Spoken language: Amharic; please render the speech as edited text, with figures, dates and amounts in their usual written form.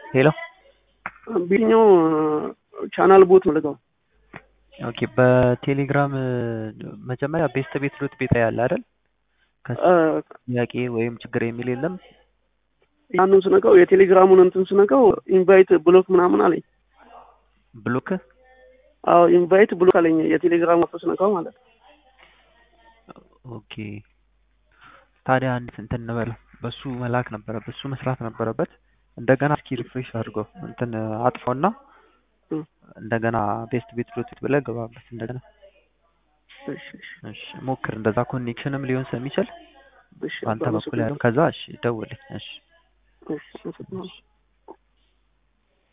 ሄሎ ቢኛው ቻናል ቦት ነው ልገው። ኦኬ በቴሌግራም መጀመሪያ ቤስት ቤት ሩት ቤት ያለ አይደል? ከጥያቄ ወይም ችግር የሚል የለም። ያንን ስነካው የቴሌግራሙን እንትን ስነካው ኢንቫይት ብሎክ ምናምን አለኝ። ብሎክ? አዎ ኢንቫይት ብሎክ አለኝ የቴሌግራም አፕ ስነካው ማለት ነው። ኦኬ ታዲያ አንድ እንትን እንበል በሱ መላክ ነበረበት፣ በሱ መስራት ነበረበት። እንደገና እስኪ ሪፍሬሽ አድርገው እንትን አጥፋውና እንደገና ቤስት ቤት ሩት ብለህ ገባበት እንደገና። እሺ ሞክር። እንደዛ ኮኔክሽንም ሊሆን ስለሚችል አንተ በኩል ያለው ከዛ እሺ ደውልልኝ። እሺ